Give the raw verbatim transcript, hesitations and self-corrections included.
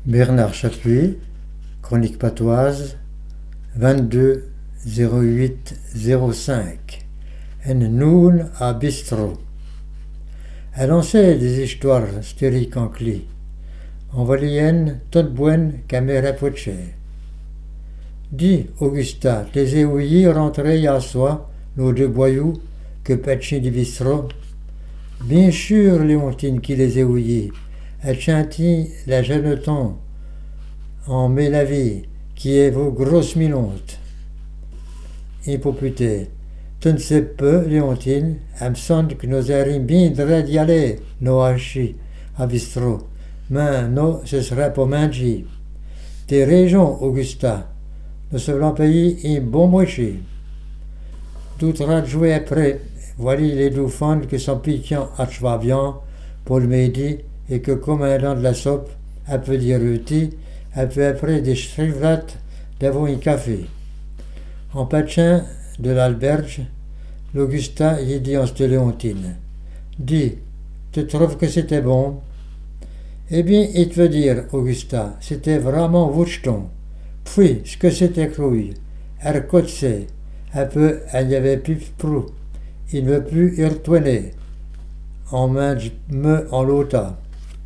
Bernard Chapuis, Chronique patoise, vingt-deux zéro huit zéro cinq. En noun à bistrot. Elle en sait des histoires stériques en cli. En valien, toute bonne caméra poche. Dis, Augusta, les éouillis rentraient à soi, nos deux boyaux, que patchin du bistrot. Bien sûr, Léontine, qui les éouillit, elle chantit la jeune-ton, en met la vie, qui est vos grosses minontes. Hippopute, tu ne sais peu, Léontine, elle me semble que nous aurions bien droit d'y aller, nos hachis, à bistrot. Mais non, ce serait pas manger. Tes régions, Augusta, nous sommes pays un bon moitié. Tout sera joué après. Voilà les dauphins qui sont piquants à chevavian pour le midi et que, comme un de la soupe, elle peut dire rôti, elle peut après des strivlates d'avoir un café. En patchant de l'alberge, l'Augusta y dit en Léontine. Dis, tu trouves que c'était bon? Eh bien, il te veut dire, Augusta, c'était vraiment voucheton. Puis, ce que c'était crouille, elle cotisait, un peu, elle n'y avait plus prou. Il ne veut plus y retourner. En main, me en l'auta.